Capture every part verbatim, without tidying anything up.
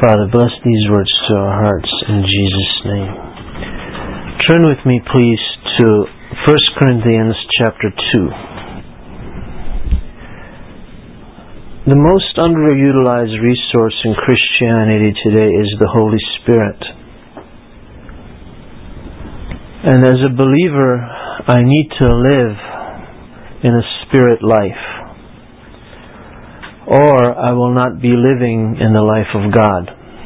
Father, bless these words to our hearts in Jesus' name. Turn with me, please, to First Corinthians chapter two. The most underutilized resource in Christianity today is the Holy Spirit. And as a believer, I need to live in a spirit life, or I will not be living in the life of God.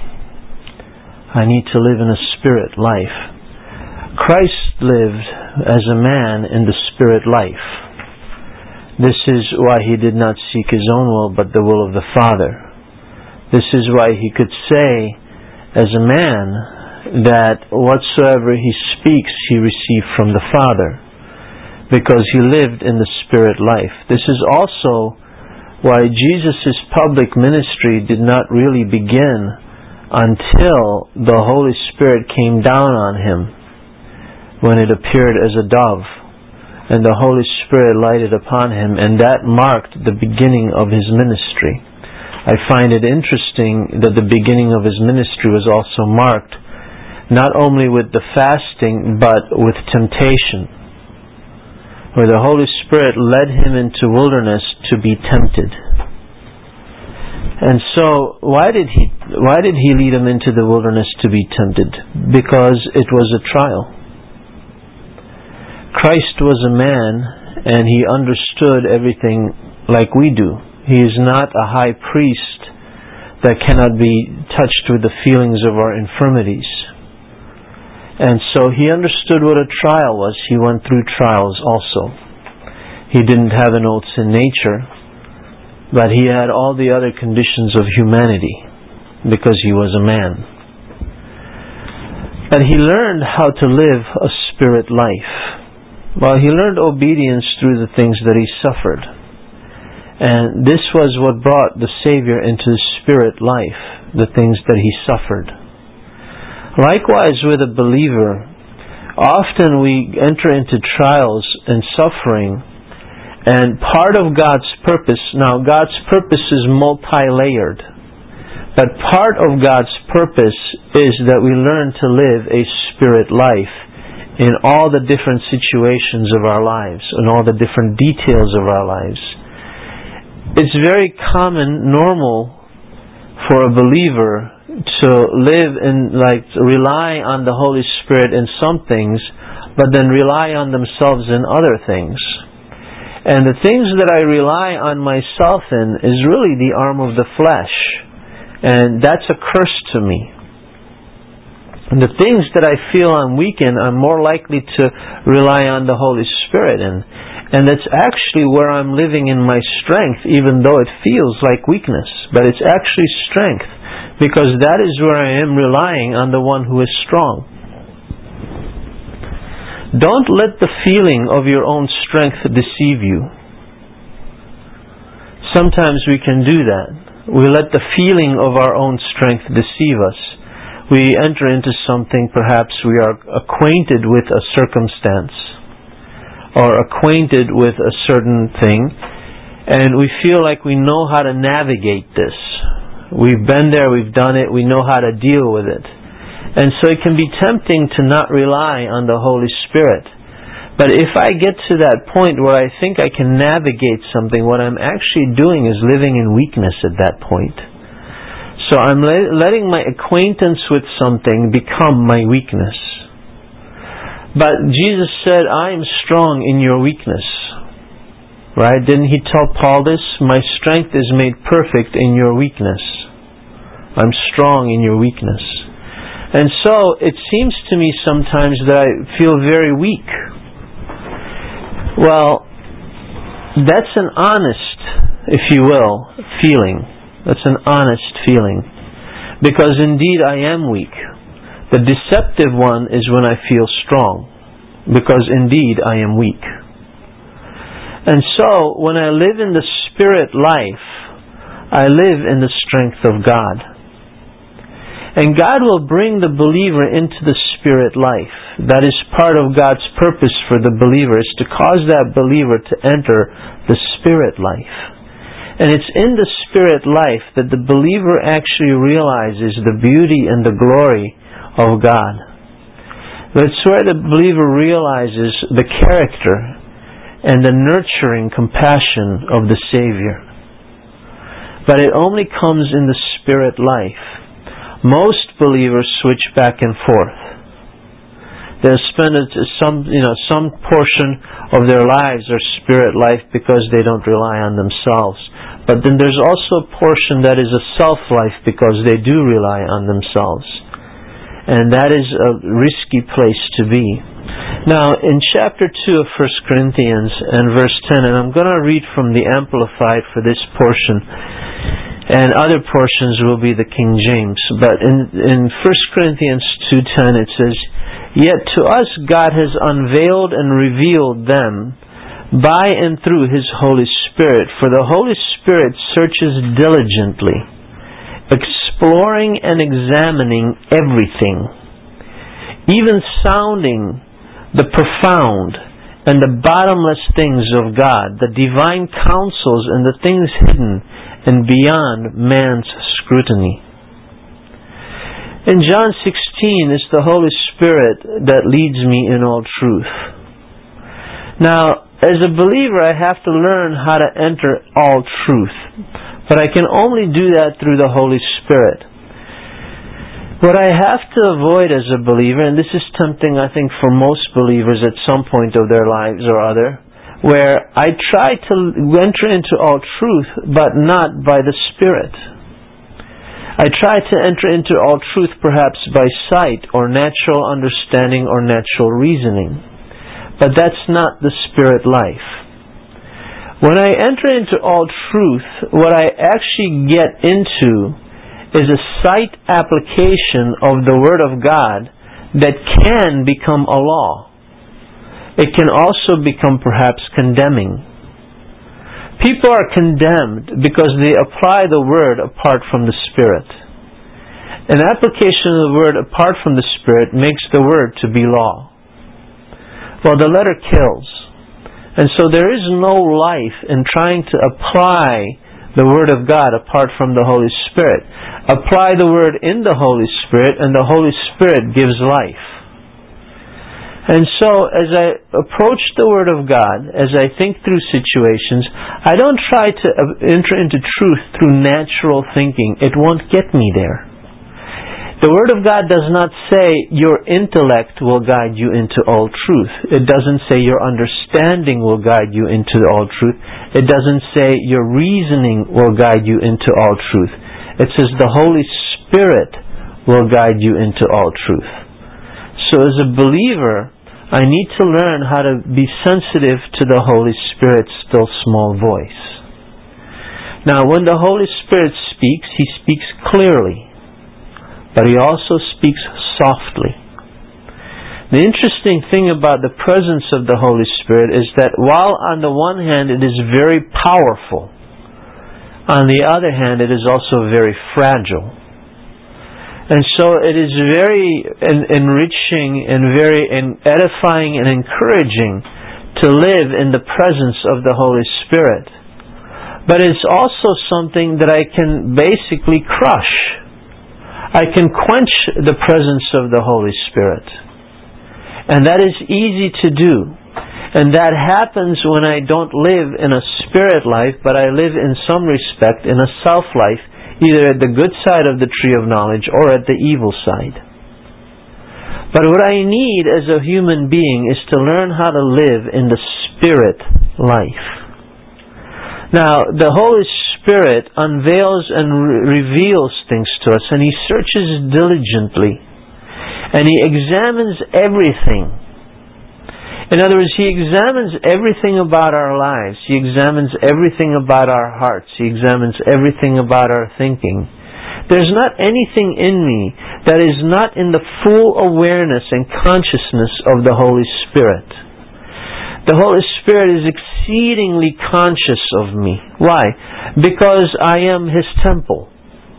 I need to live in a spirit life. Christ lived as a man in the spirit life. This is why He did not seek His own will, but the will of the Father. This is why He could say, as a man, that whatsoever He speaks, He received from the Father, because He lived in the spirit life. This is also why Jesus' public ministry did not really begin until the Holy Spirit came down on Him, when it appeared as a dove, and the Holy Spirit lighted upon Him, and that marked the beginning of His ministry. I find it interesting that the beginning of His ministry was also marked not only with the fasting, but with temptation, where the Holy Spirit led Him into wilderness to be tempted. And so, why did He why did He lead Him into the wilderness to be tempted? Because it was a trial. Christ was a man, and He understood everything like we do. He is not a high priest that cannot be touched with the feelings of our infirmities. And so He understood what a trial was. He went through trials also. He didn't have an old sin nature, but He had all the other conditions of humanity, because He was a man. But He learned how to live a spirit life. Well, He learned obedience through the things that He suffered. And this was what brought the Savior into the spirit life, the things that He suffered. Likewise with a believer, often we enter into trials and suffering, and part of God's purpose, now God's purpose is multi-layered, but part of God's purpose is that we learn to live a spirit life in all the different situations of our lives, in all the different details of our lives. It's very common, normal, for a believer to live in, like, rely on the Holy Spirit in some things, but then rely on themselves in other things. And the things that I rely on myself in is really the arm of the flesh, and that's a curse to me. And the things that I feel I'm weak in, I'm more likely to rely on the Holy Spirit in. And that's actually where I'm living in my strength, even though it feels like weakness. But it's actually strength, because that is where I am relying on the one who is strong. Don't let the feeling of your own strength deceive you. Sometimes we can do that. We let the feeling of our own strength deceive us. We enter into something, perhaps we are acquainted with a circumstance or acquainted with a certain thing, and we feel like we know how to navigate this. We've been there, we've done it, we know how to deal with it. And so it can be tempting to not rely on the Holy Spirit. But if I get to that point where I think I can navigate something, what I'm actually doing is living in weakness at that point. So I'm letting my acquaintance with something become my weakness. But Jesus said, I am strong in your weakness. Right? Didn't He tell Paul this? My strength is made perfect in your weakness. I'm strong in your weakness. And so it seems to me sometimes that I feel very weak. Well, that's an honest, if you will, feeling. That's an honest feeling. Because indeed I am weak. The deceptive one is when I feel strong. Because indeed I am weak. And so, when I live in the spirit life, I live in the strength of God. And God will bring the believer into the spirit life. That is part of God's purpose for the believer, is to cause that believer to enter the spirit life. And it's in the spirit life that the believer actually realizes the beauty and the glory of God. That's where the believer realizes the character and the nurturing compassion of the Savior. But it only comes in the spirit life. Most believers switch back and forth. They'll spend some, you know, some portion of their lives or spirit life because they don't rely on themselves. But then there's also a portion that is a self-life because they do rely on themselves. And that is a risky place to be. Now, in chapter two of First Corinthians and verse ten, and I'm going to read from the Amplified for this portion, and other portions will be the King James. But in, in First Corinthians two ten it says, "Yet to us God has unveiled and revealed them by and through His Holy Spirit. For the Holy Spirit searches diligently, exploring and examining everything, even sounding the profound and the bottomless things of God, the divine counsels and the things hidden and beyond man's scrutiny." In John sixteen, it's the Holy Spirit that leads me in all truth. Now, as a believer, I have to learn how to enter all truth. But I can only do that through the Holy Spirit. What I have to avoid as a believer, and this is tempting I think for most believers at some point of their lives or other, where I try to enter into all truth, but not by the Spirit. I try to enter into all truth perhaps by sight or natural understanding or natural reasoning. But that's not the spirit life. When I enter into all truth, what I actually get into is a sight application of the Word of God that can become a law. It can also become perhaps condemning. People are condemned because they apply the Word apart from the Spirit. An application of the Word apart from the Spirit makes the Word to be law. Well, the letter kills. And so there is no life in trying to apply the Word of God apart from the Holy Spirit. Apply the Word in the Holy Spirit, and the Holy Spirit gives life. And so, as I approach the Word of God, as I think through situations, I don't try to enter into truth through natural thinking. It won't get me there. The Word of God does not say your intellect will guide you into all truth. It doesn't say your understanding will guide you into all truth. It doesn't say your reasoning will guide you into all truth. It says the Holy Spirit will guide you into all truth. So as a believer, I need to learn how to be sensitive to the Holy Spirit's still small voice. Now, when the Holy Spirit speaks, He speaks clearly, but He also speaks softly. The interesting thing about the presence of the Holy Spirit is that while on the one hand it is very powerful, on the other hand it is also very fragile. And so it is very en- enriching and very en- edifying and encouraging to live in the presence of the Holy Spirit. But it's also something that I can basically crush. I can quench the presence of the Holy Spirit. And that is easy to do. And that happens when I don't live in a spirit life, but I live in some respect in a self life, either at the good side of the tree of knowledge or at the evil side. But what I need as a human being is to learn how to live in the spirit life. Now, the Holy Spirit unveils and re- reveals things to us, and He searches diligently, and He examines everything. In other words, He examines everything about our lives. He examines everything about our hearts. He examines everything about our thinking. There's not anything in me that is not in the full awareness and consciousness of the Holy Spirit. The Holy Spirit is exceedingly conscious of me. Why? Because I am His temple.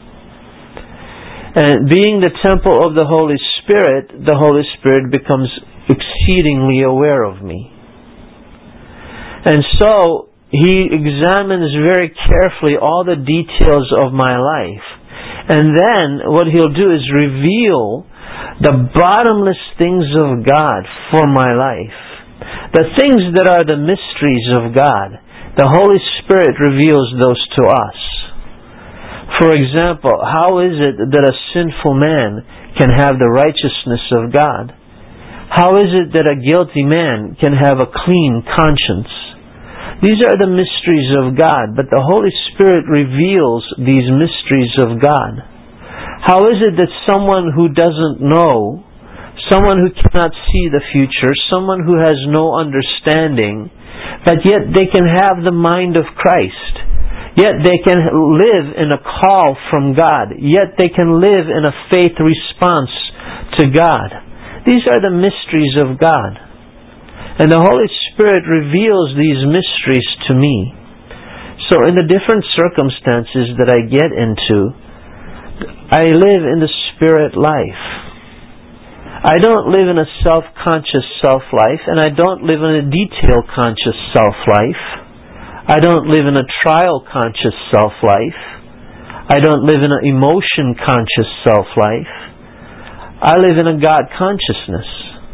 And being the temple of the Holy Spirit, the Holy Spirit becomes exceedingly aware of me. And so, He examines very carefully all the details of my life. And then what He'll do is reveal the bottomless things of God for my life. The things that are the mysteries of God. The Holy Spirit reveals those to us. For example, how is it that a sinful man can have the righteousness of God? How is it that a guilty man can have a clean conscience? These are the mysteries of God, but the Holy Spirit reveals these mysteries of God. How is it that someone who doesn't know, someone who cannot see the future, someone who has no understanding, but yet they can have the mind of Christ, yet they can live in a call from God, yet they can live in a faith response to God? These are the mysteries of God. And the Holy Spirit reveals these mysteries to me. So in the different circumstances that I get into, I live in the Spirit life. I don't live in a self-conscious self-life, and I don't live in a detail-conscious self-life. I don't live in a trial-conscious self-life. I don't live in an emotion-conscious self-life. I live in a God consciousness.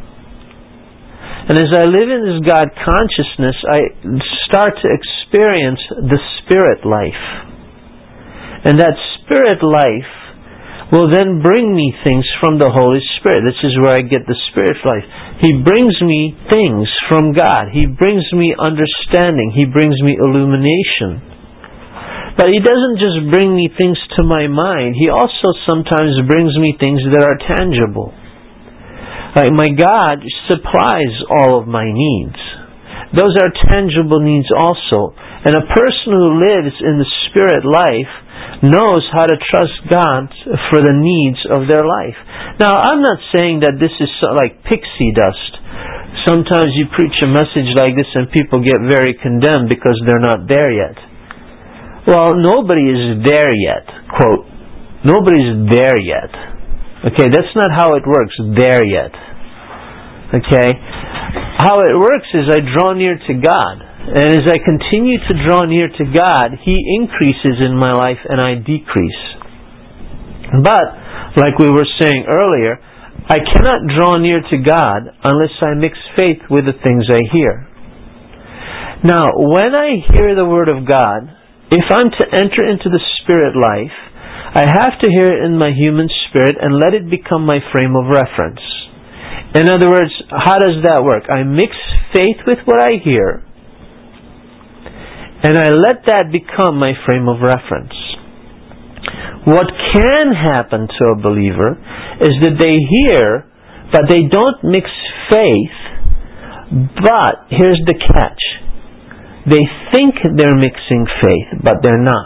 And as I live in this God consciousness, I start to experience the Spirit life. And that Spirit life will then bring me things from the Holy Spirit. This is where I get the Spirit life. He brings me things from God. He brings me understanding. He brings me illumination. But He doesn't just bring me things to my mind. He also sometimes brings me things that are tangible. Like my God supplies all of my needs. Those are tangible needs also. And a person who lives in the Spirit life knows how to trust God for the needs of their life. Now, I'm not saying that this is like pixie dust. Sometimes you preach a message like this and people get very condemned because they're not there yet. Well, nobody is there yet. Quote, nobody's there yet. Okay, that's not how it works, there yet. Okay? How it works is I draw near to God. And as I continue to draw near to God, He increases in my life and I decrease. But, like we were saying earlier, I cannot draw near to God unless I mix faith with the things I hear. Now, when I hear the Word of God, if I'm to enter into the Spirit life, I have to hear it in my human spirit and let it become my frame of reference. In other words, how does that work? I mix faith with what I hear, and I let that become my frame of reference. What can happen to a believer is that they hear, but they don't mix faith, but here's the catch. They think they're mixing faith, but they're not.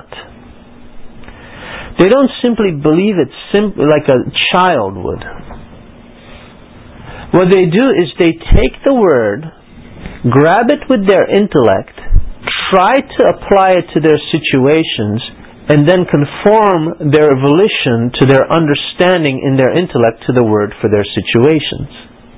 They don't simply believe it simply like a child would. What they do is they take the Word, grab it with their intellect, try to apply it to their situations, and then conform their volition to their understanding in their intellect to the Word for their situations.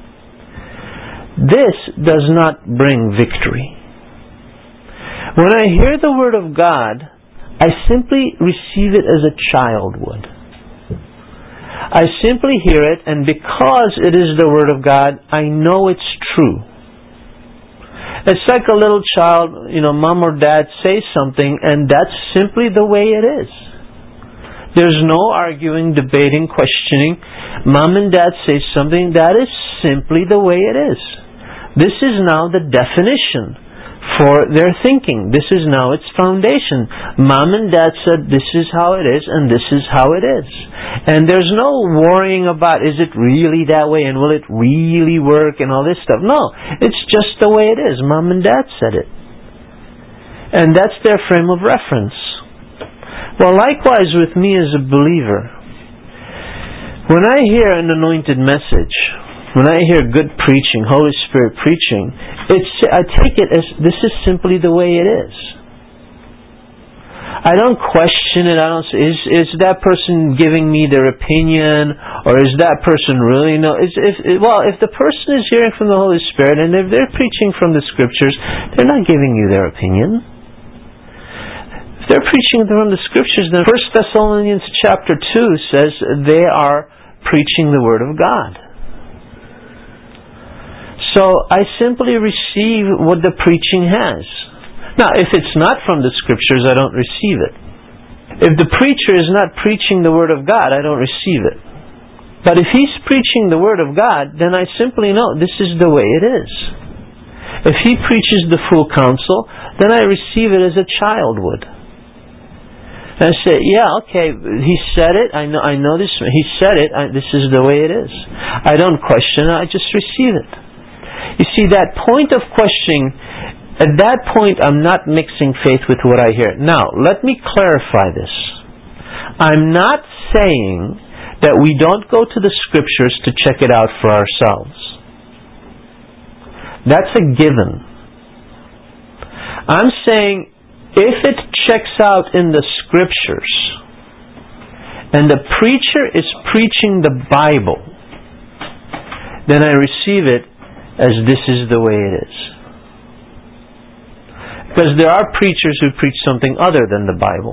This does not bring victory. When I hear the Word of God, I simply receive it as a child would. I simply hear it, and because it is the Word of God, I know it's true. It's like a little child, you know, mom or dad say something, and that's simply the way it is. There's no arguing, debating, questioning. Mom and dad say something, that is simply the way it is. This is now the definition for their thinking. This is now its foundation. Mom and dad said this is how it is and this is how it is. And there's no worrying about is it really that way and will it really work and all this stuff. No, it's just the way it is. Mom and dad said it. And that's their frame of reference. Well, likewise with me as a believer, when I hear an anointed message, when I hear good preaching, Holy Spirit preaching, it's, I take it as this is simply the way it is. I don't question it. I don't say, is is that person giving me their opinion, or is that person really know? Is, if well, if the person is hearing from the Holy Spirit and if they're preaching from the Scriptures, they're not giving you their opinion. they're preaching from the Scriptures, then First Thessalonians chapter two says they are preaching the Word of God. So I simply receive what the preaching has. Now, if it's not from the Scriptures, I don't receive it. If the preacher is not preaching the Word of God, I don't receive it. But if he's preaching the Word of God, then I simply know this is the way it is. If he preaches the full counsel, then I receive it as a child would. And I say, yeah, okay, he said it, I know I know this, he said it, I, this is the way it is. I don't question it, I just receive it. You see, that point of questioning, at that point I'm not mixing faith with what I hear. Now, let me clarify this. I'm not saying that we don't go to the Scriptures to check it out for ourselves. That's a given. I'm saying if it checks out in the Scriptures and the preacher is preaching the Bible, then I receive it as this is the way it is. Because there are preachers who preach something other than the Bible.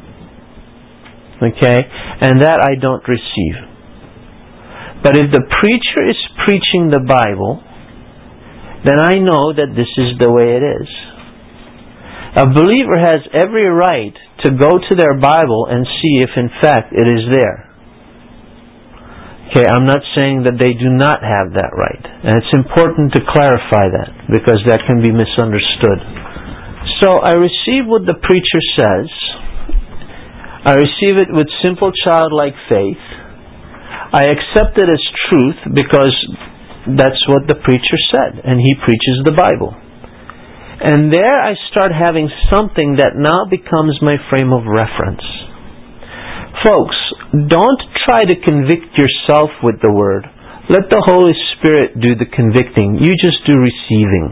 Okay? And that I don't receive. But if the preacher is preaching the Bible, then I know that this is the way it is. A believer has every right to go to their Bible and see if in fact it is there. Okay, I'm not saying that they do not have that right. And it's important to clarify that, because that can be misunderstood. So I receive what the preacher says. I receive it with simple childlike faith. I accept it as truth because that's what the preacher said, and he preaches the Bible. And there I start having something that now becomes my frame of reference. Folks, don't try to convict yourself with the Word. Let the Holy Spirit do the convicting. You just do receiving.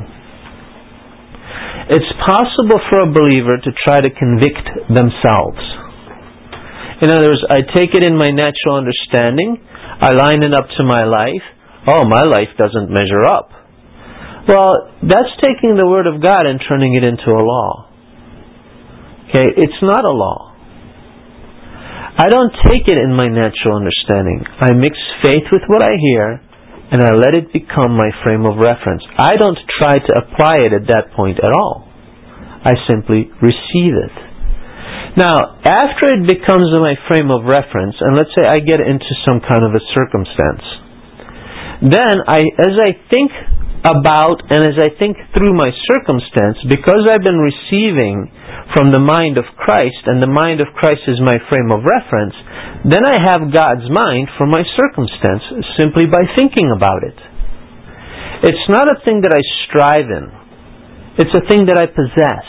It's possible for a believer to try to convict themselves. In other words, I take it in my natural understanding, I line it up to my life. Oh, my life doesn't measure up. Well, that's taking the Word of God and turning it into a law. Okay, it's not a law. I don't take it in my natural understanding. I mix faith with what I hear, and I let it become my frame of reference. I don't try to apply it at that point at all. I simply receive it. Now, after it becomes my frame of reference, and let's say I get into some kind of a circumstance, then I, as I think about and as I think through my circumstance, because I've been receiving from the mind of Christ, and the mind of Christ is my frame of reference, then I have God's mind for my circumstance simply by thinking about it. It's not a thing that I strive in. It's a thing that I possess.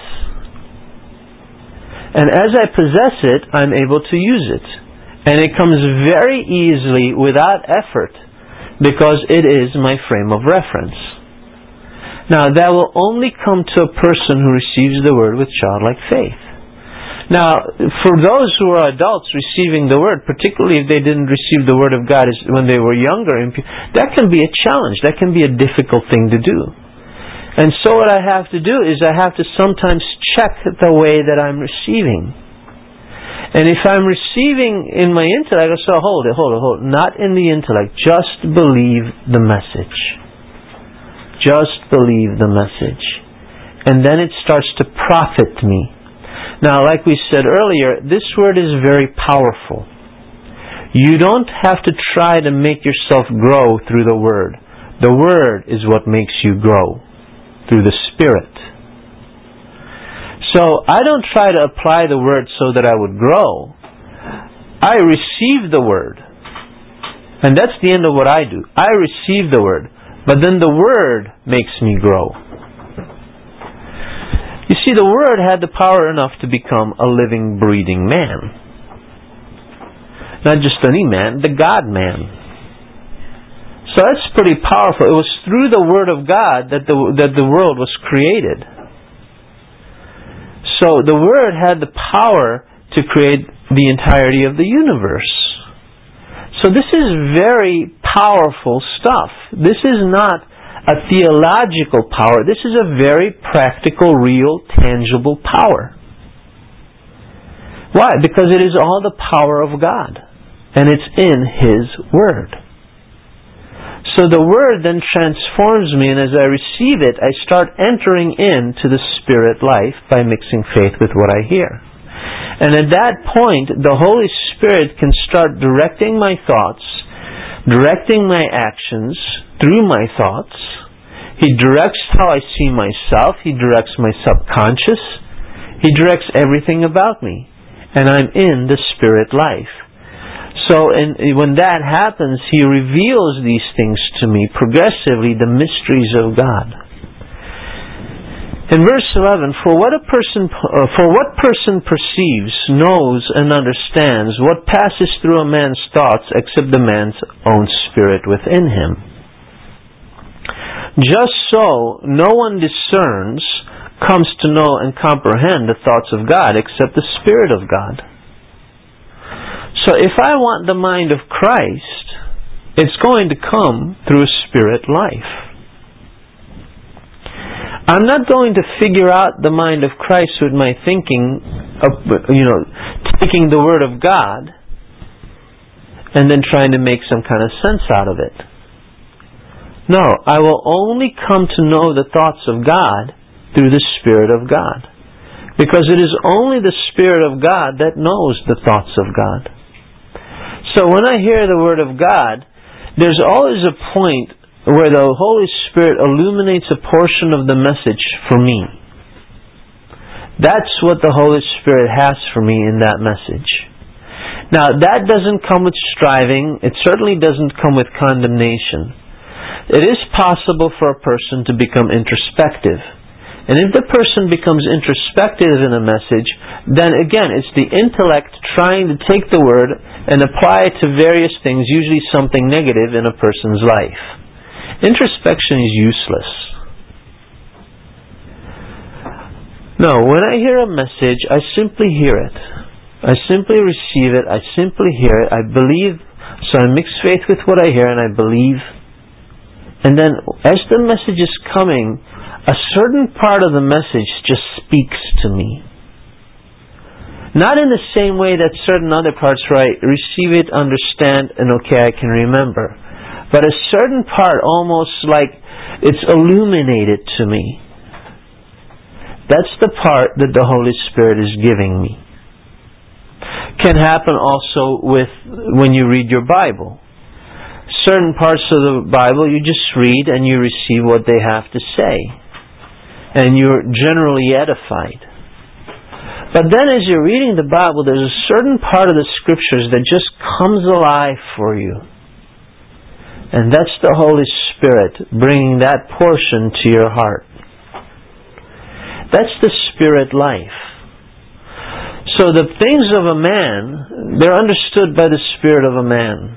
And as I possess it, I'm able to use it. And it comes very easily without effort, because it is my frame of reference. Now, that will only come to a person who receives the Word with childlike faith. Now, for those who are adults receiving the Word, particularly if they didn't receive the Word of God when they were younger, that can be a challenge. That can be a difficult thing to do. And so what I have to do is I have to sometimes check the way that I'm receiving. And if I'm receiving in my intellect, I say, hold it, hold it, hold it. Not in the intellect. Just believe the message. Just believe the message. And then it starts to profit me. Now, like we said earlier, this word is very powerful. You don't have to try to make yourself grow through the word. The word is what makes you grow through the Spirit. So I don't try to apply the word so that I would grow. I receive the word. And that's the end of what I do. I receive the word. But then the Word makes me grow. You see, the Word had the power enough to become a living, breathing man. Not just any man, the God-man. So that's pretty powerful. It was through the Word of God that the, that the world was created. So the Word had the power to create the entirety of the universe. So this is very powerful stuff. This is not a theological power. This is a very practical, real, tangible power. Why? Because it is all the power of God, and it's in His Word. So the Word then transforms me, and as I receive it, I start entering into the Spirit life by mixing faith with what I hear. And at that point, the Holy Spirit can start directing my thoughts, directing my actions through my thoughts. He directs how I see myself. He directs my subconscious. He directs everything about me. And I'm in the Spirit life. So in, when that happens, He reveals these things to me progressively, the mysteries of God. In verse eleven, for what a person, uh, for what person perceives, knows, and understands what passes through a man's thoughts except the man's own spirit within him? Just so, no one discerns, comes to know and comprehend the thoughts of God except the Spirit of God. So if I want the mind of Christ, it's going to come through a Spirit life. I'm not going to figure out the mind of Christ with my thinking, of, you know, taking the Word of God and then trying to make some kind of sense out of it. No, I will only come to know the thoughts of God through the Spirit of God. Because it is only the Spirit of God that knows the thoughts of God. So when I hear the Word of God, there's always a point where the Holy Spirit illuminates a portion of the message for me. That's what the Holy Spirit has for me in that message. Now, that doesn't come with striving. It certainly doesn't come with condemnation. It is possible for a person to become introspective. And if the person becomes introspective in a message, then again, it's the intellect trying to take the Word and apply it to various things, usually something negative in a person's life. Introspection is useless. No, when I hear a message, I simply hear it. I simply receive it. I simply hear it. I believe. So I mix faith with what I hear and I believe. And then as the message is coming, a certain part of the message just speaks to me. Not in the same way that certain other parts where I receive it, understand, and okay, I can remember. But a certain part almost like it's illuminated to me. That's the part that the Holy Spirit is giving me. Can happen also with when you read your Bible. Certain parts of the Bible you just read and you receive what they have to say. And you're generally edified. But then as you're reading the Bible, there's a certain part of the Scriptures that just comes alive for you. And that's the Holy Spirit bringing that portion to your heart. That's the Spirit life. So the things of a man, they're understood by the Spirit of a man.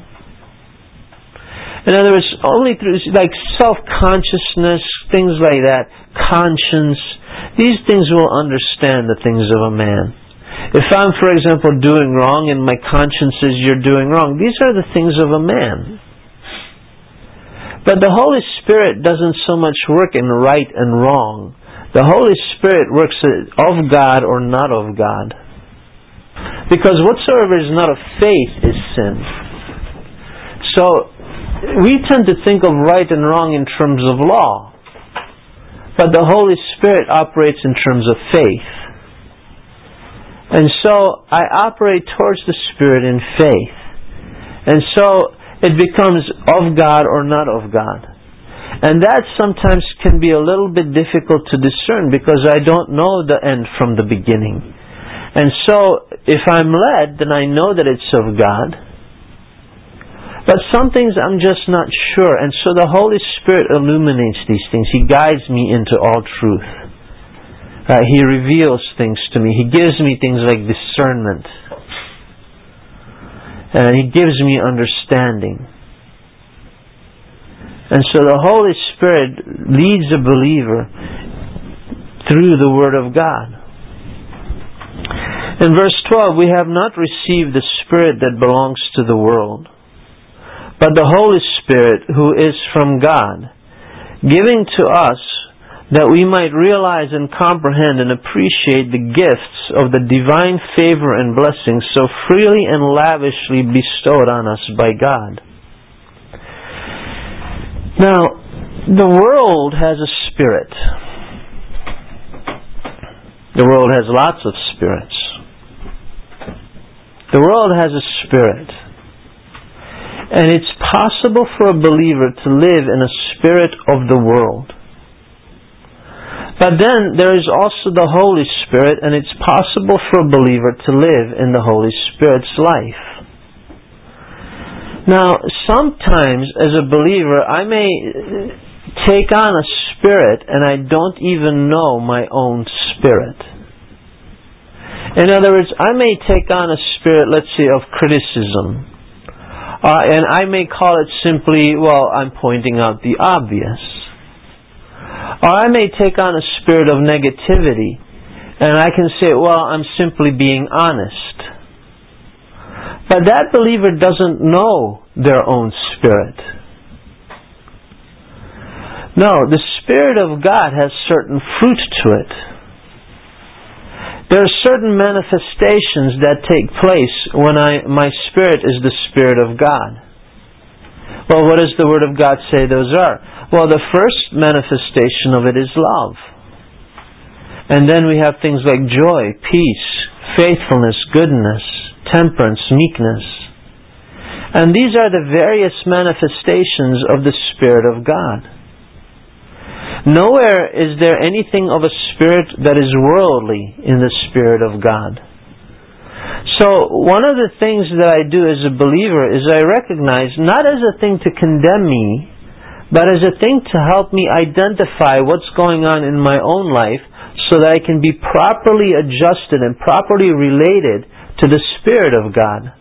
In other words, only through like self-consciousness, things like that, conscience, these things will understand the things of a man. If I'm, for example, doing wrong and my conscience says you're doing wrong, these are the things of a man. But the Holy Spirit doesn't so much work in right and wrong. The Holy Spirit works of God or not of God. Because whatsoever is not of faith is sin. So we tend to think of right and wrong in terms of law. But the Holy Spirit operates in terms of faith. And so I operate towards the Spirit in faith. And so it becomes of God or not of God. And that sometimes can be a little bit difficult to discern because I don't know the end from the beginning. And so if I'm led, then I know that it's of God. But some things I'm just not sure. And so the Holy Spirit illuminates these things. He guides me into all truth. Uh, he reveals things to me. He gives me things like discernment. And He gives me understanding. And so the Holy Spirit leads a believer through the Word of God. In verse twelve, we have not received the Spirit that belongs to the world, but the Holy Spirit who is from God, giving to us that we might realize and comprehend and appreciate the gifts of the divine favor and blessings so freely and lavishly bestowed on us by God. Now, the world has a spirit. The world has lots of spirits. The world has a spirit. And it's possible for a believer to live in a spirit of the world. But then there is also the Holy Spirit, and it's possible for a believer to live in the Holy Spirit's life. Now, sometimes as a believer, I may take on a spirit and I don't even know my own spirit. In other words, I may take on a spirit, let's say, of criticism. Uh, and I may call it simply, well, I'm pointing out the obvious. Or I may take on a spirit of negativity, and I can say, well, I'm simply being honest. But that believer doesn't know their own spirit. No, the Spirit of God has certain fruit to it. There are certain manifestations that take place when I, my spirit is the Spirit of God. Well, what does the Word of God say those are? Well, the first manifestation of it is love. And then we have things like joy, peace, faithfulness, goodness, temperance, meekness. And these are the various manifestations of the Spirit of God. Nowhere is there anything of a spirit that is worldly in the Spirit of God. So, one of the things that I do as a believer is I recognize, not as a thing to condemn me, but as a thing to help me identify what's going on in my own life so that I can be properly adjusted and properly related to the Spirit of God.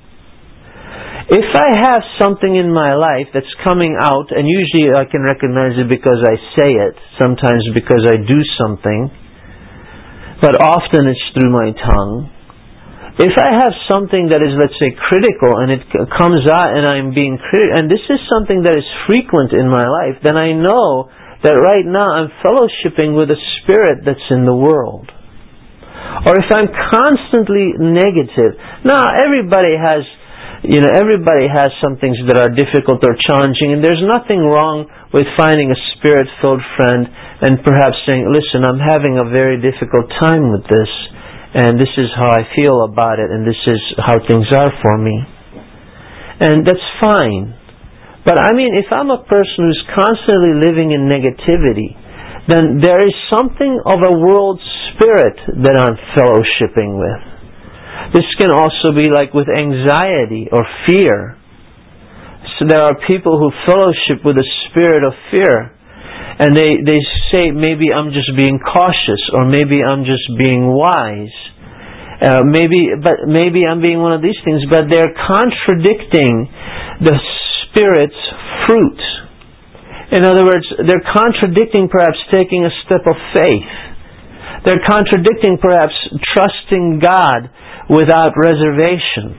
If I have something in my life that's coming out, and usually I can recognize it because I say it, sometimes because I do something, but often it's through my tongue. If I have something that is, let's say, critical, and it comes out and I'm being critical, and this is something that is frequent in my life, then I know that right now I'm fellowshipping with a spirit that's in the world. Or if I'm constantly negative. Now, everybody has, you know, everybody has some things that are difficult or challenging, and there's nothing wrong with finding a spirit-filled friend and perhaps saying, listen, I'm having a very difficult time with this, and this is how I feel about it, and this is how things are for me. And that's fine. But I mean, if I'm a person who's constantly living in negativity, then there is something of a world spirit that I'm fellowshipping with. This can also be like with anxiety or fear. So there are people who fellowship with a spirit of fear, and they, they say, maybe I'm just being cautious, or maybe I'm just being wise. Uh, maybe, but maybe I'm being one of these things, but they're contradicting the Spirit's fruit. In other words, they're contradicting perhaps taking a step of faith. They're contradicting perhaps trusting God without reservation.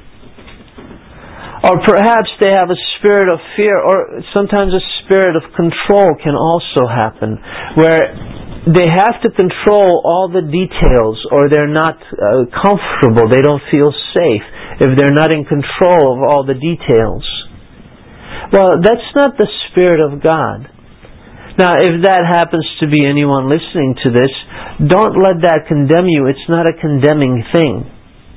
Or perhaps they have a spirit of fear, or sometimes a spirit of control can also happen, where they have to control all the details, or they're not uh, comfortable, they don't feel safe if they're not in control of all the details. Well, that's not the Spirit of God. Now, if that happens to be anyone listening to this, don't let that condemn you. It's not a condemning thing.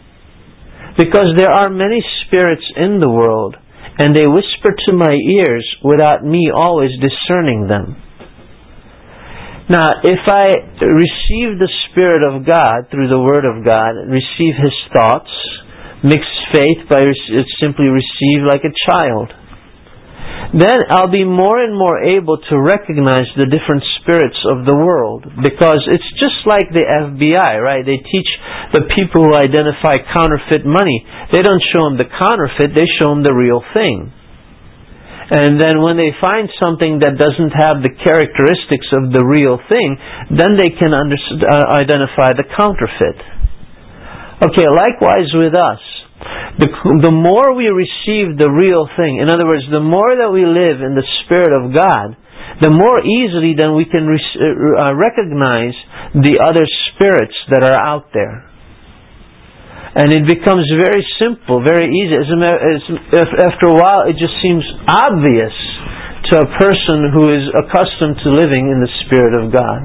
Because there are many spirits in the world, and they whisper to my ears without me always discerning them. Now, if I receive the Spirit of God through the Word of God, receive His thoughts, mix faith by simply receive like a child, then I'll be more and more able to recognize the different spirits of the world. Because it's just like the F B I, right? They teach the people who identify counterfeit money. They don't show them the counterfeit, they show them the real thing. And then when they find something that doesn't have the characteristics of the real thing, then they can under, uh, identify the counterfeit. Okay, likewise with us. The, the more we receive the real thing, in other words, the more that we live in the Spirit of God, the more easily then we can re- uh, recognize the other spirits that are out there. And it becomes very simple, very easy. As a matter, as, if, after a while, it just seems obvious to a person who is accustomed to living in the Spirit of God.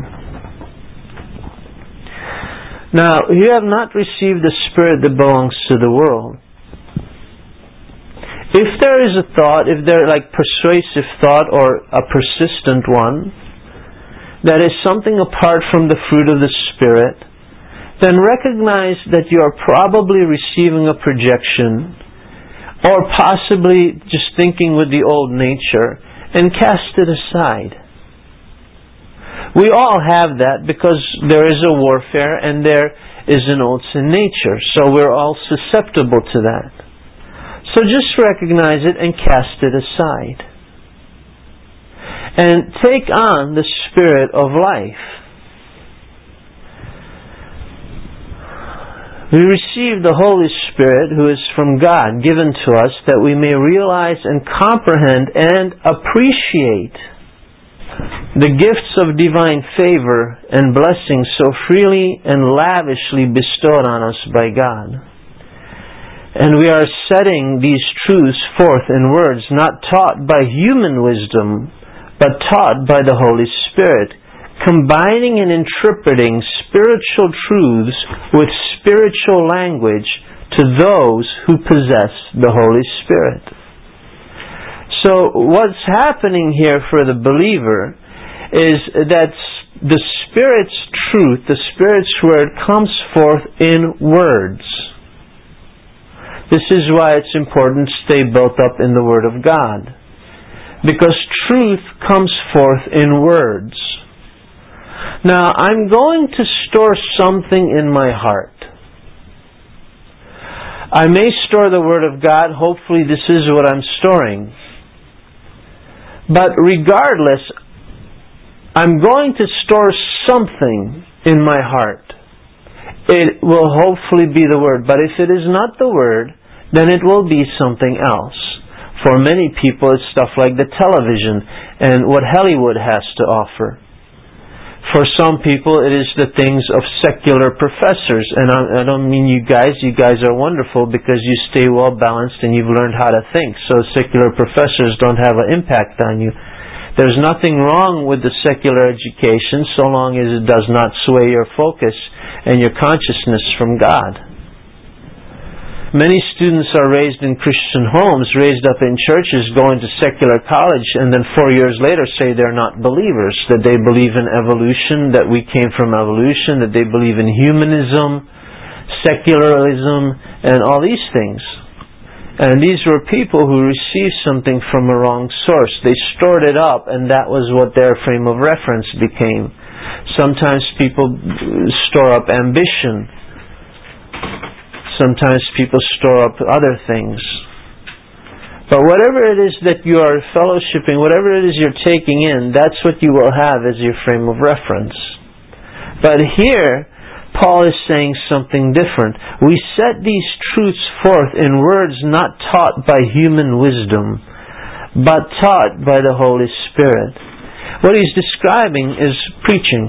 Now, you have not received the spirit that belongs to the world. If there is a thought, if there like persuasive thought or a persistent one, that is something apart from the fruit of the Spirit, then recognize that you are probably receiving a projection or possibly just thinking with the old nature, and cast it aside. We all have that because there is a warfare and there is an old sin nature, so we're all susceptible to that. So just recognize it and cast it aside. And take on the Spirit of life. We receive the Holy Spirit who is from God, given to us that we may realize and comprehend and appreciate the gifts of divine favor and blessings so freely and lavishly bestowed on us by God. And we are setting these truths forth in words not taught by human wisdom, but taught by the Holy Spirit, combining and interpreting spiritual truths with spiritual language to those who possess the Holy Spirit. So what's happening here for the believer is that the Spirit's truth, the Spirit's word, comes forth in words. This is why it's important to stay built up in the Word of God. Because truth comes forth in words. Now, I'm going to store something in my heart. I may store the Word of God. Hopefully this is what I'm storing. But regardless, I'm going to store something in my heart. It will hopefully be the Word. But if it is not the Word, then it will be something else. For many people, it's stuff like the television and what Hollywood has to offer. For some people, it is the things of secular professors. And I, I don't mean you guys. You guys are wonderful because you stay well balanced and you've learned how to think. So secular professors don't have an impact on you. There's nothing wrong with the secular education so long as it does not sway your focus and your consciousness from God. Many students are raised in Christian homes, raised up in churches, going to secular college, and then four years later say they're not believers, that they believe in evolution, that we came from evolution, that they believe in humanism, secularism, and all these things. And these were people who received something from a wrong source. They stored it up, and that was what their frame of reference became. Sometimes people store up ambition. Sometimes people store up other things. But whatever it is that you are fellowshipping, whatever it is you're taking in, that's what you will have as your frame of reference. But here, Paul is saying something different. We set these truths forth in words not taught by human wisdom, but taught by the Holy Spirit. What he's describing is preaching.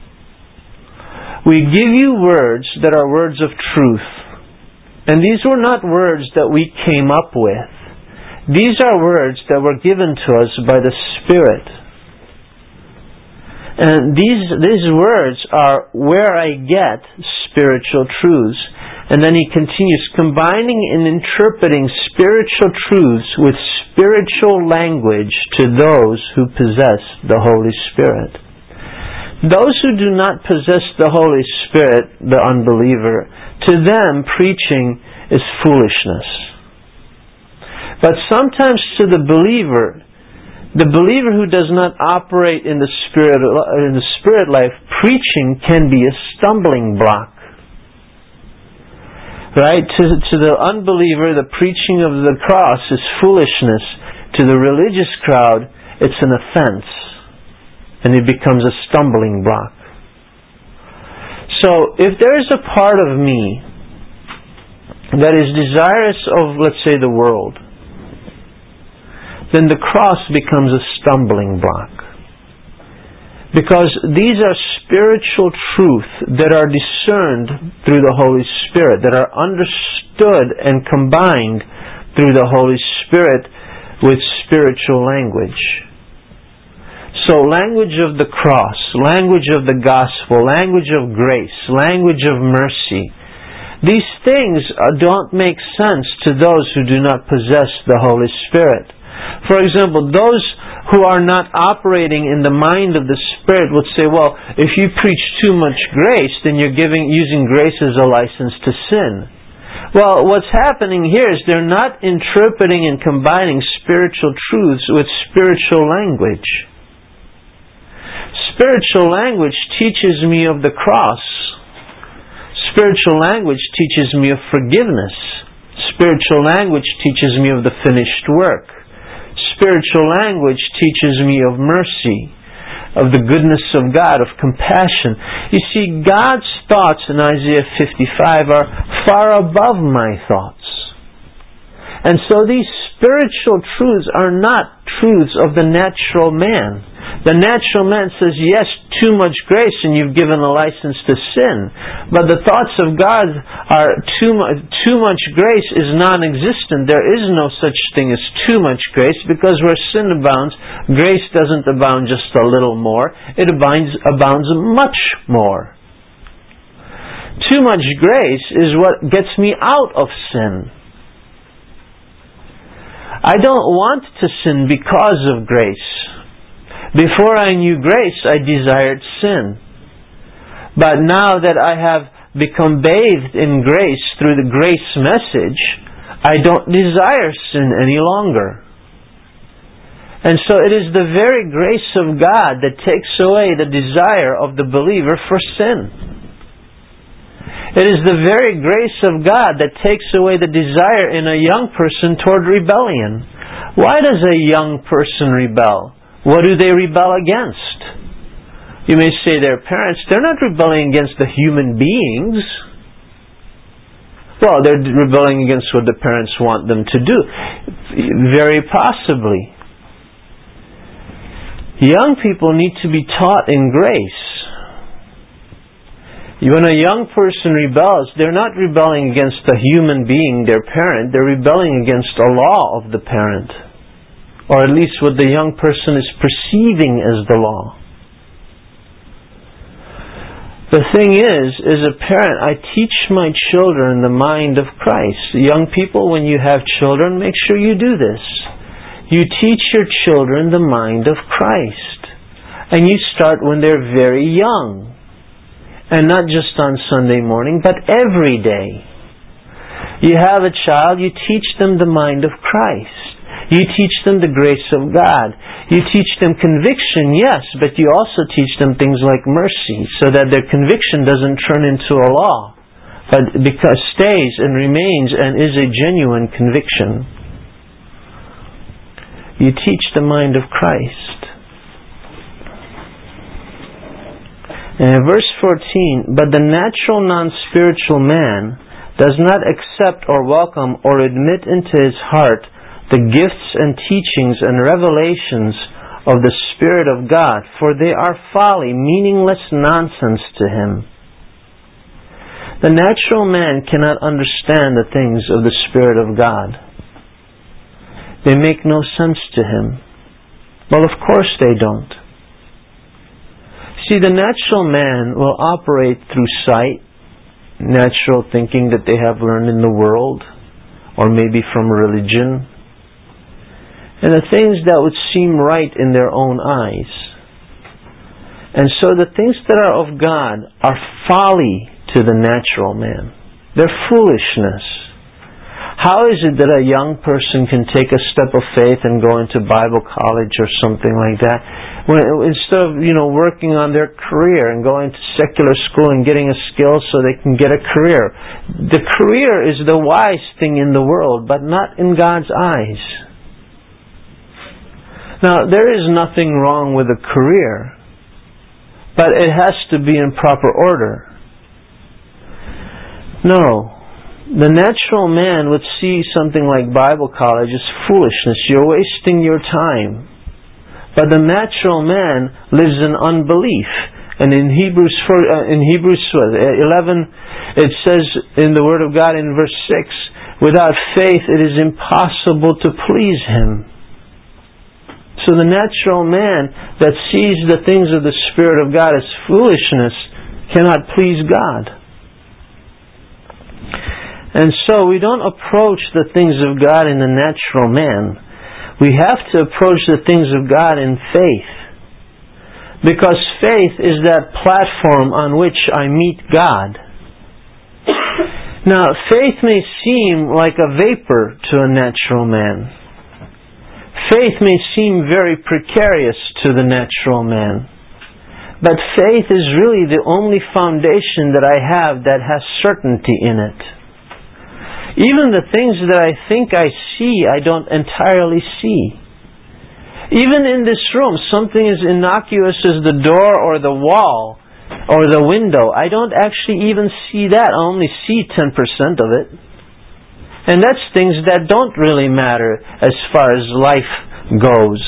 We give you words that are words of truth. And these were not words that we came up with. These are words that were given to us by the Spirit. And these, these words are where I get spiritual truths. And then he continues, combining and interpreting spiritual truths with spiritual language to those who possess the Holy Spirit. Those who do not possess the Holy Spirit, the unbeliever, to them preaching is foolishness. But sometimes to the believer, the believer who does not operate in the spirit in the spirit life, preaching can be a stumbling block. Right? To, to the unbeliever, the preaching of the cross is foolishness. To the religious crowd, it's an offense. And it becomes a stumbling block. So, if there is a part of me that is desirous of, let's say, the world, then the cross becomes a stumbling block. Because these are spiritual truths that are discerned through the Holy Spirit, that are understood and combined through the Holy Spirit with spiritual language. So language of the cross, language of the gospel, language of grace, language of mercy, these things don't make sense to those who do not possess the Holy Spirit. For example, those who are not operating in the mind of the Spirit would say, well, if you preach too much grace, then you're giving using grace as a license to sin. Well, what's happening here is they're not interpreting and combining spiritual truths with spiritual language. Spiritual language teaches me of the cross. Spiritual language teaches me of forgiveness. Spiritual language teaches me of the finished work. Spiritual language teaches me of mercy, of the goodness of God, of compassion. You see, God's thoughts in Isaiah fifty-five are far above my thoughts. And so these spiritual truths are not truths of the natural man. The natural man says, yes, too much grace and you've given a license to sin. But the thoughts of God are too much, too much grace is non-existent. There is no such thing as too much grace, because where sin abounds, grace doesn't abound just a little more. It abounds, abounds much more. Too much grace is what gets me out of sin. I don't want to sin because of grace. Before I knew grace, I desired sin. But now that I have become bathed in grace through the grace message, I don't desire sin any longer. And so it is the very grace of God that takes away the desire of the believer for sin. It is the very grace of God that takes away the desire in a young person toward rebellion. Why does a young person rebel? What do they rebel against? You may say their parents. They're not rebelling against the human beings. Well, they're rebelling against what the parents want them to do. Very possibly. Young people need to be taught in grace. When a young person rebels, they're not rebelling against a human being, their parent. They're rebelling against a law of the parent. Or at least what the young person is perceiving as the law. The thing is, as a parent, I teach my children the mind of Christ. Young people, when you have children, make sure you do this. You teach your children the mind of Christ. And you start when they're very young. And not just on Sunday morning, but every day. You have a child, you teach them the mind of Christ. You teach them the grace of God. You teach them conviction, yes, but you also teach them things like mercy, so that their conviction doesn't turn into a law, but because stays and remains and is a genuine conviction. You teach the mind of Christ. And in verse fourteen, but the natural non-spiritual man does not accept or welcome or admit into his heart the gifts and teachings and revelations of the Spirit of God, for they are folly, meaningless nonsense to him. The natural man cannot understand the things of the Spirit of God. They make no sense to him. Well, of course they don't. See, the natural man will operate through sight, natural thinking that they have learned in the world, or maybe from religion, and the things that would seem right in their own eyes. And so the things that are of God are folly to the natural man. They're foolishness. How is it that a young person can take a step of faith and go into Bible college or something like that, when instead of, you know, working on their career and going to secular school and getting a skill so they can get a career? The career is the wise thing in the world, but not in God's eyes. Now, there is nothing wrong with a career, but it has to be in proper order. No. The natural man would see something like Bible college as foolishness. You're wasting your time. But the natural man lives in unbelief. And in Hebrews four, uh, in Hebrews eleven, it says in the Word of God in verse six, without faith it is impossible to please Him. So the natural man that sees the things of the Spirit of God as foolishness cannot please God. And so we don't approach the things of God in the natural man. We have to approach the things of God in faith. Because faith is that platform on which I meet God. Now, faith may seem like a vapor to a natural man. Faith may seem very precarious to the natural man. But faith is really the only foundation that I have that has certainty in it. Even the things that I think I see, I don't entirely see. Even in this room, something as innocuous as the door or the wall or the window, I don't actually even see that. I only see ten percent of it. And that's things that don't really matter as far as life goes.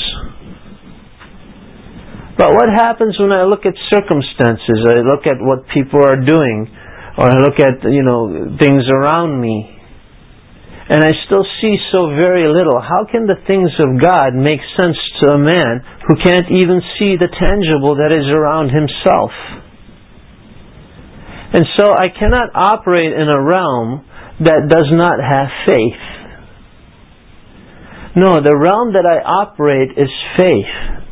But what happens when I look at circumstances? I look at what people are doing, or I look at, you know, things around me, and I still see so very little. How can the things of God make sense to a man who can't even see the tangible that is around himself? And so I cannot operate in a realm that does not have faith. No, the realm that I operate is faith.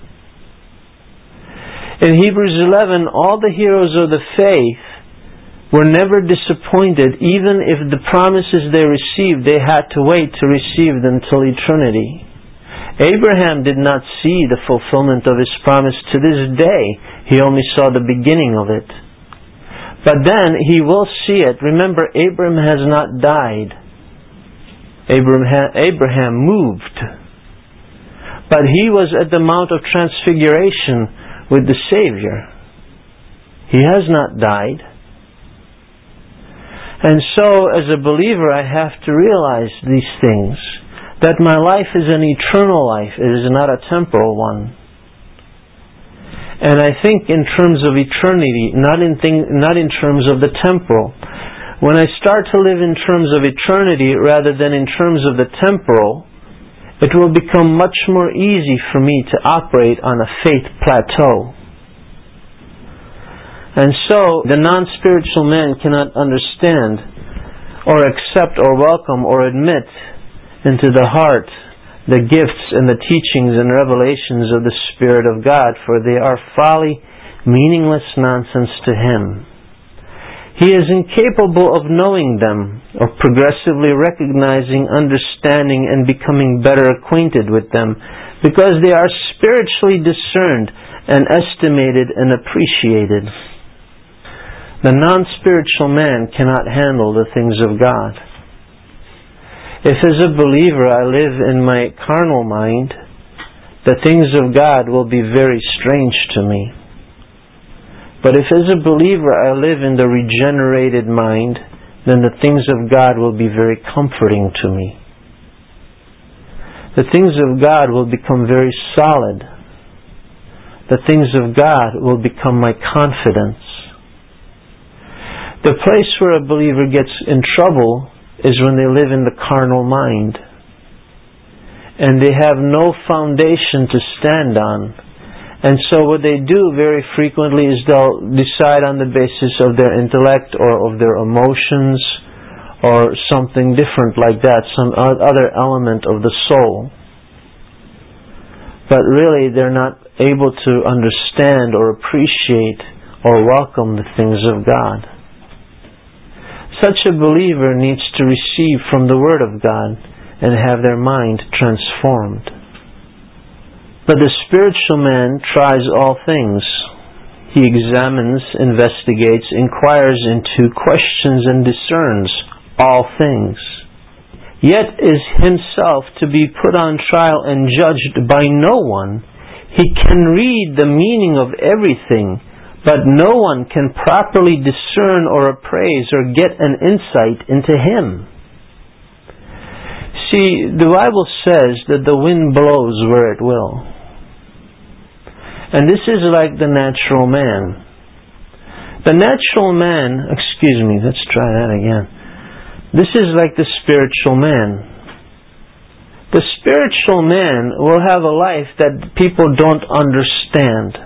In Hebrews eleven, all the heroes of the faith were never disappointed. Even if the promises they received, they had to wait to receive them till eternity. Abraham did not see the fulfillment of his promise to this day. He only saw the beginning of it. But then he will see it. Remember, Abraham has not died. Abraham, Abraham moved. But he was at the Mount of Transfiguration with the Savior. He has not died. And so, as a believer, I have to realize these things. That my life is an eternal life. It is not a temporal one. And I think in terms of eternity, not in thing, not in terms of the temporal. When I start to live in terms of eternity rather than in terms of the temporal, it will become much more easy for me to operate on a faith plateau. And so, the non-spiritual man cannot understand or accept or welcome or admit into the heart the gifts and the teachings and revelations of the Spirit of God, for they are folly, meaningless nonsense to him. He is incapable of knowing them, of progressively recognizing, understanding, and becoming better acquainted with them, because they are spiritually discerned and estimated and appreciated. The non-spiritual man cannot handle the things of God. If as a believer I live in my carnal mind, the things of God will be very strange to me. But if as a believer I live in the regenerated mind, then the things of God will be very comforting to me. The things of God will become very solid. The things of God will become my confidence. The place where a believer gets in trouble is when they live in the carnal mind. And they have no foundation to stand on. And so what they do very frequently is they'll decide on the basis of their intellect or of their emotions or something different like that, some other element of the soul. But really they're not able to understand or appreciate or welcome the things of God. Such a believer needs to receive from the Word of God and have their mind transformed. But the spiritual man tries all things. He examines, investigates, inquires into, questions, and discerns all things. Yet is himself to be put on trial and judged by no one. He can read the meaning of everything, but no one can properly discern or appraise or get an insight into him. See, the Bible says that the wind blows where it will. And this is like the natural man. The natural man, excuse me, let's try that again. This is like the spiritual man. The spiritual man will have a life that people don't understand.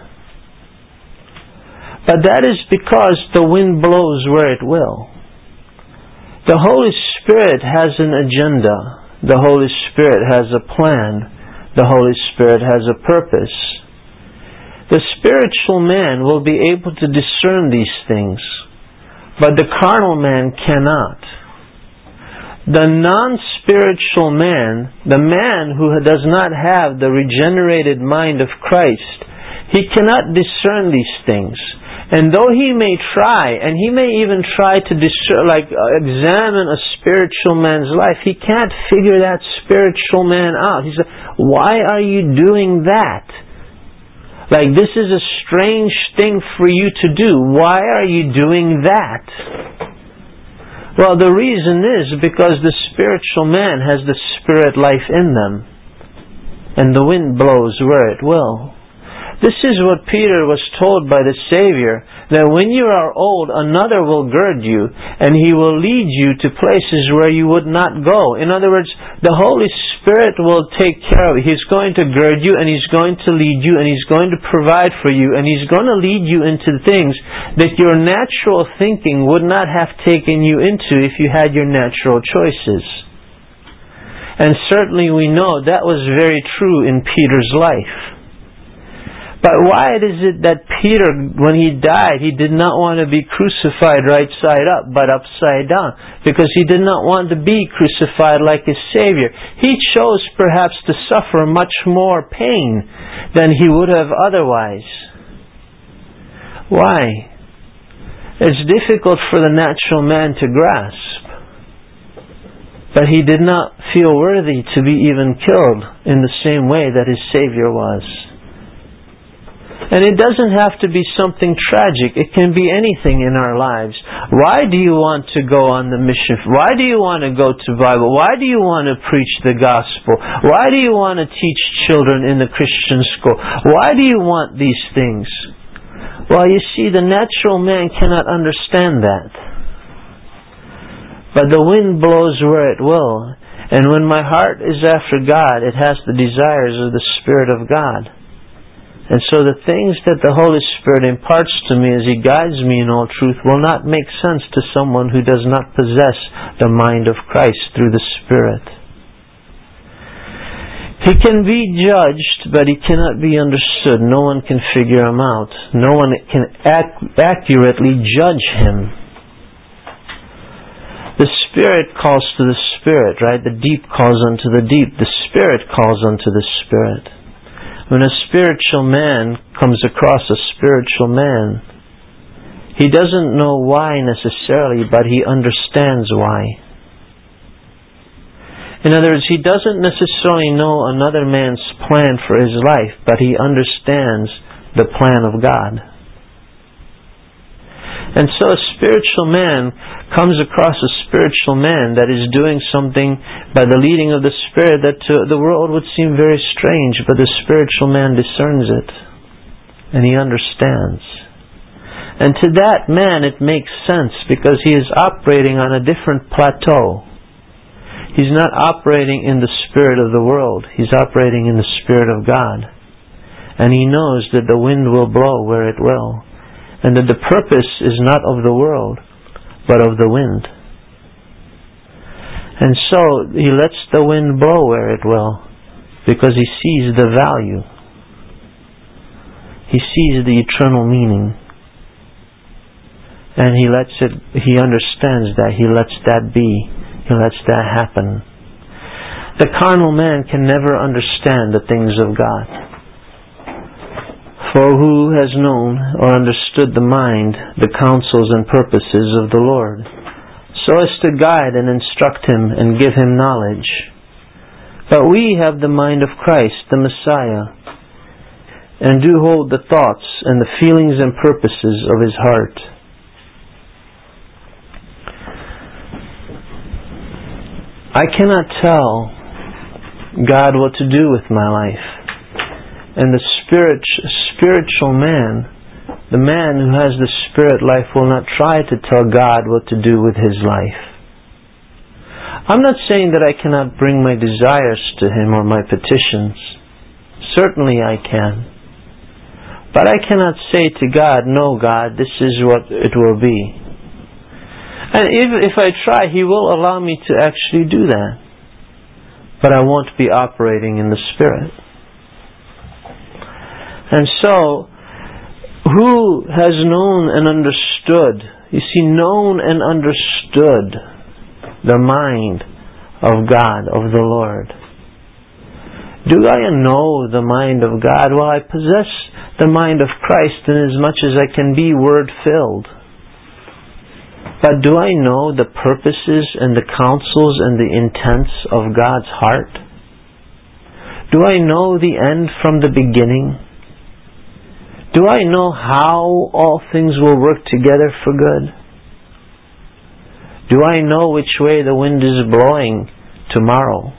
But that is because the wind blows where it will. The Holy Spirit has an agenda. The Holy Spirit has a plan. The Holy Spirit has a purpose. The spiritual man will be able to discern these things, but the carnal man cannot. The non-spiritual man, the man who does not have the regenerated mind of Christ, he cannot discern these things. And though he may try, and he may even try to discern, like uh, examine a spiritual man's life, he can't figure that spiritual man out. He says, "Why are you doing that? Like, this is a strange thing for you to do. Why are you doing that?" Well, the reason is because the spiritual man has the spirit life in them, and the wind blows where it will. This is what Peter was told by the Savior, that when you are old, another will gird you, and he will lead you to places where you would not go. In other words, the Holy Spirit will take care of you. He's going to gird you, and He's going to lead you, and He's going to provide for you, and He's going to lead you into things that your natural thinking would not have taken you into if you had your natural choices. And certainly we know that was very true in Peter's life. But why is it that Peter, when he died, he did not want to be crucified right side up, but upside down? Because he did not want to be crucified like his Savior. He chose perhaps to suffer much more pain than he would have otherwise. Why? It's difficult for the natural man to grasp. But he did not feel worthy to be even killed in the same way that his Savior was. And it doesn't have to be something tragic. It can be anything in our lives. Why do you want to go on the mission? Why do you want to go to Bible? Why do you want to preach the gospel? Why do you want to teach children in the Christian school? Why do you want these things? Well, you see, the natural man cannot understand that. But the wind blows where it will. And when my heart is after God, it has the desires of the Spirit of God. And so the things that the Holy Spirit imparts to me as He guides me in all truth will not make sense to someone who does not possess the mind of Christ through the Spirit. He can be judged, but He cannot be understood. No one can figure Him out. No one can ac- accurately judge Him. The Spirit calls to the Spirit, right? The deep calls unto the deep. The Spirit calls unto the Spirit. When a spiritual man comes across a spiritual man, he doesn't know why necessarily, but he understands why. In other words, he doesn't necessarily know another man's plan for his life, but he understands the plan of God. And so a spiritual man comes across a spiritual man that is doing something by the leading of the Spirit that to the world would seem very strange, but the spiritual man discerns it and he understands. And to that man it makes sense because he is operating on a different plateau. He's not operating in the spirit of the world. He's operating in the Spirit of God. And he knows that the wind will blow where it will. And that the purpose is not of the world, but of the wind. And so he lets the wind blow where it will, because he sees the value. He sees the eternal meaning. And he lets it, he understands that, he lets that be, he lets that happen. The carnal man can never understand the things of God. For who has known or understood the mind, the counsels and purposes of the Lord, so as to guide and instruct him and give him knowledge? But we have the mind of Christ, the Messiah, and do hold the thoughts and the feelings and purposes of His heart. I cannot tell God what to do with my life. And the Spirit, spiritual man, the man who has the spirit life, will not try to tell God what to do with his life. I'm not saying that I cannot bring my desires to Him or my petitions. Certainly I can. But I cannot say to God, no God, this is what it will be. And if, if I try, He will allow me to actually do that. But I won't be operating in the Spirit. And so, who has known and understood, you see, known and understood the mind of God, of the Lord? Do I know the mind of God? Well, I possess the mind of Christ in as much as I can be word-filled. But do I know the purposes and the counsels and the intents of God's heart? Do I know the end from the beginning? Do I know how all things will work together for good? Do I know which way the wind is blowing tomorrow?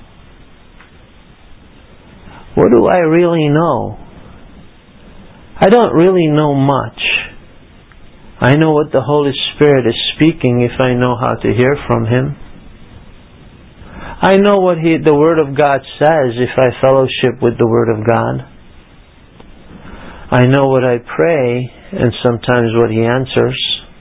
What do I really know? I don't really know much. I know what the Holy Spirit is speaking if I know how to hear from Him. I know what he, the Word of God says if I fellowship with the Word of God. I know what I pray and sometimes what He answers.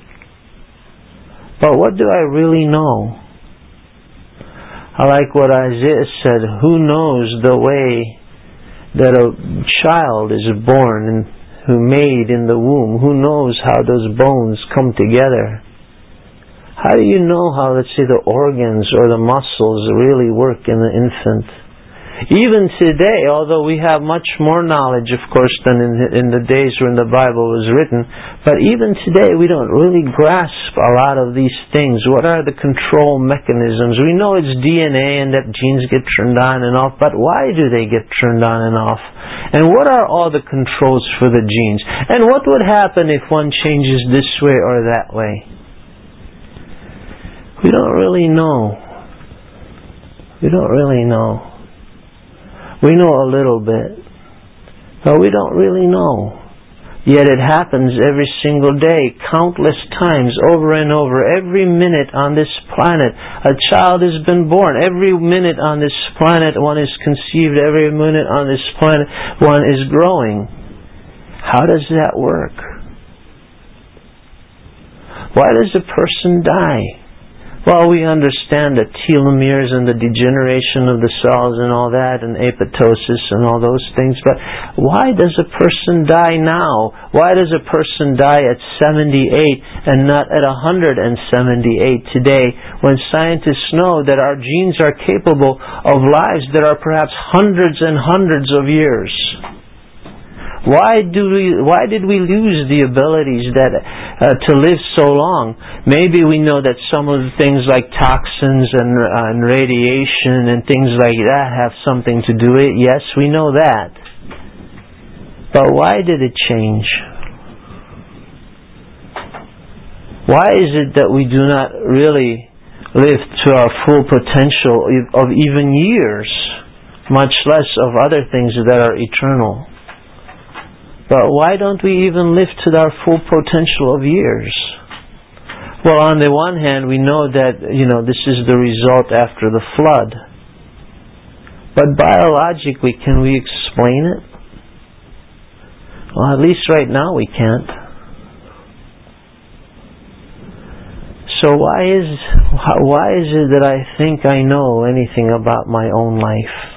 But what do I really know? I like what Isaiah said, who knows the way that a child is born and who made in the womb? Who knows how those bones come together? How do you know how, let's say, the organs or the muscles really work in the infant? Even today, although we have much more knowledge, of course, than in the, in the days when the Bible was written, but even today we don't really grasp a lot of these things. What are the control mechanisms? We know it's D N A and that genes get turned on and off, but why do they get turned on and off? And what are all the controls for the genes? And what would happen if one changes this way or that way? We don't really know. We don't really know. We know a little bit, but we don't really know. Yet it happens every single day, countless times, over and over. Every minute on this planet, a child has been born. Every minute on this planet, one is conceived. Every minute on this planet, one is growing. How does that work? Why does a person die? Well, we understand the telomeres and the degeneration of the cells and all that, and apoptosis and all those things, but why does a person die now? Why does a person die at seventy-eight and not at one hundred seventy-eight today, when scientists know that our genes are capable of lives that are perhaps hundreds and hundreds of years? Why do we? Why did we lose the abilities that uh, to live so long? Maybe we know that some of the things like toxins and, uh, and radiation and things like that have something to do with it. Yes, we know that. But why did it change? Why is it that we do not really live to our full potential of even years, much less of other things that are eternal? But why don't we even live to our full potential of years? Well, on the one hand, we know that, you know, this is the result after the flood. But biologically, can we explain it? Well, at least right now we can't. So why is why is it that I think I know anything about my own life,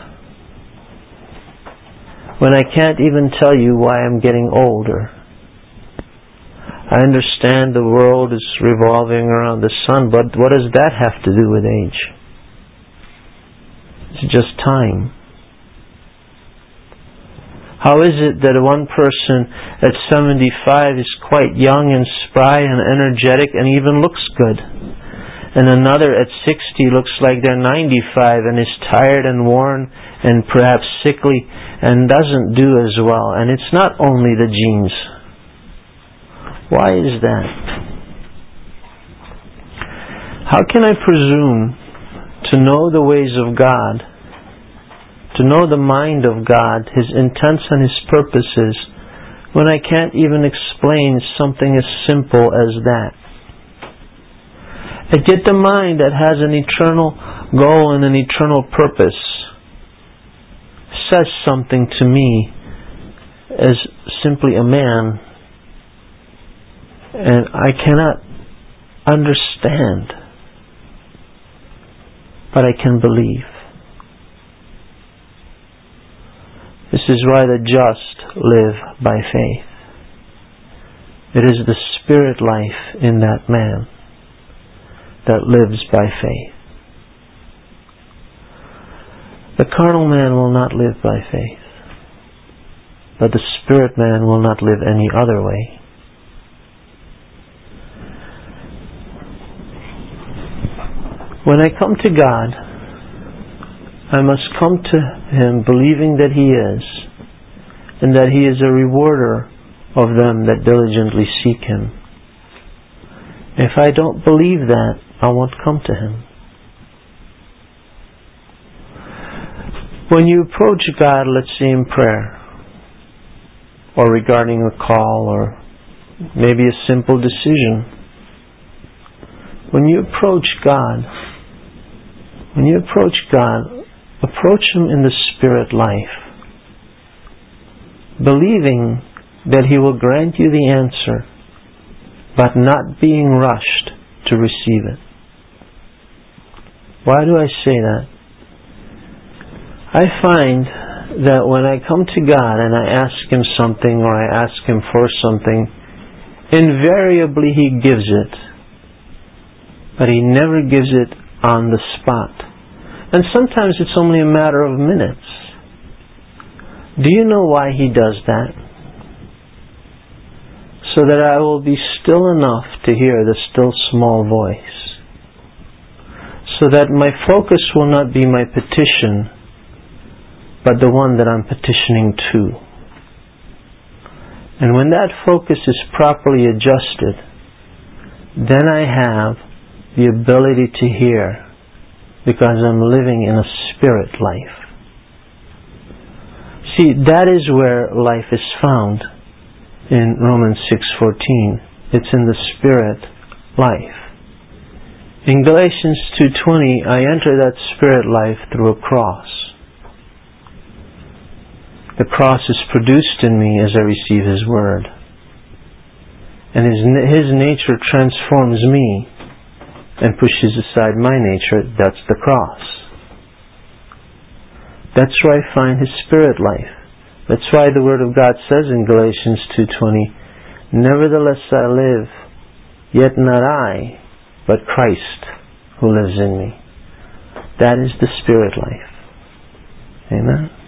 when I can't even tell you why I'm getting older? I understand the world is revolving around the sun, but what does that have to do with age? It's just time. How is it that one person at seventy-five is quite young and spry and energetic and even looks good, and another at sixty looks like they're ninety-five and is tired and worn and perhaps sickly and doesn't do as well? And it's not only the genes. Why is that? How can I presume to know the ways of God, to know the mind of God, His intents and His purposes, when I can't even explain something as simple as that. And yet the mind that has an eternal goal and an eternal purpose says something to me as simply a man, and I cannot understand, but I can believe. This is why the just live by faith. It is the spirit life in that man that lives by faith. The carnal man will not live by faith, but the spirit man will not live any other way. When I come to God, I must come to Him believing that He is, and that He is a rewarder of them that diligently seek Him. If I don't believe that, I won't come to Him. When you approach God, let's say in prayer, or regarding a call, or maybe a simple decision, when you approach God, when you approach God, approach Him in the spirit life, believing that He will grant you the answer, but not being rushed to receive it. Why do I say that? I find that when I come to God and I ask Him something, or I ask Him for something, invariably He gives it, but He never gives it on the spot. And sometimes it's only a matter of minutes. Do you know why He does that? So that I will be still enough to hear the still small voice. So that my focus will not be my petition, but the one that I'm petitioning to. And when that focus is properly adjusted, then I have the ability to hear, because I'm living in a spirit life. See, that is where life is found in Romans six fourteen. It's in the spirit life. In Galatians two twenty, I enter that spirit life through a cross. The cross is produced in me as I receive His Word. And His, His nature transforms me and pushes aside my nature. That's the cross. That's where I find His spirit life. That's why the Word of God says in Galatians two twenty, "Nevertheless I live, yet not I, but Christ who lives in me." That is the spirit life. Amen.